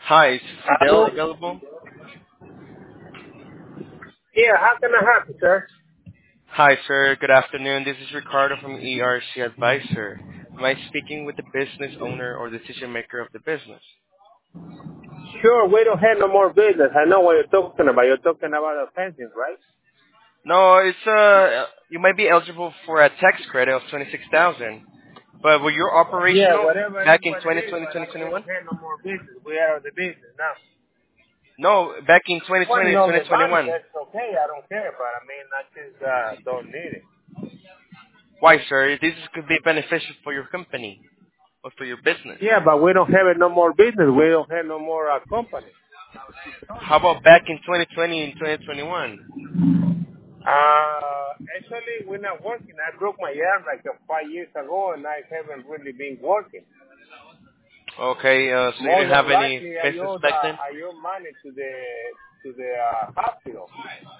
Hi, is Fidel Hello? available? Yeah, how can I help you, sir? Hi, sir. Good afternoon. This is Ricardo from ERC Advisor. Am I speaking with the business owner or decision maker of the business? Sure, we don't have no more business. I know what you're talking about. You're talking about the fencing, right? No, it's you might be eligible for a tax credit of 26,000. But were you Yeah, operational whatever it back is, in what it is, 2020, but we 2021? don't have no more business. We are out of the business now. No, back in Well, 2020 and no, the money, 2021. that's okay. I don't care, but I mean, I just don't need it. Why, sir? This could be beneficial for your company or for your business. Yeah, but we don't have it no more business. We don't have no more company. How about back in 2020 and 2021? Actually, we're not working. I broke my arm like 5 years ago, and I haven't really been working. Okay, so you More didn't have than any likely, business back then? I owe money to the hospital.